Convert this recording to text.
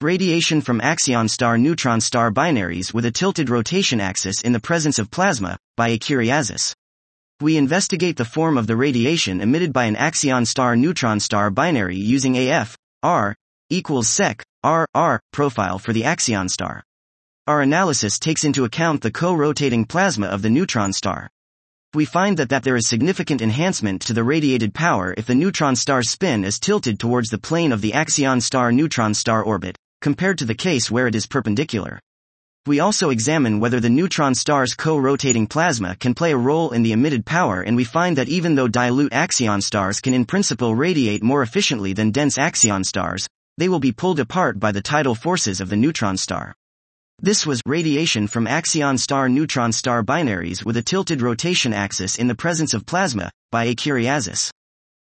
Radiation from axion star-neutron star binaries with a tilted rotation axis in the presence of plasma, by Akiriazis. We investigate the form of the radiation emitted by an axion star-neutron star binary using AF, R, equals sec, R, R, profile for the axion star. Our analysis takes into account the co-rotating plasma of the neutron star. We find that there is significant enhancement to the radiated power if the neutron star spin is tilted towards the plane of the axion star-neutron star orbit, compared to the case where it is perpendicular. We also examine whether the neutron star's co-rotating plasma can play a role in the emitted power, and we find that even though dilute axion stars can in principle radiate more efficiently than dense axion stars, they will be pulled apart by the tidal forces of the neutron star. This was radiation from axion star-neutron star binaries with a tilted rotation axis in the presence of plasma, by Akiriazis.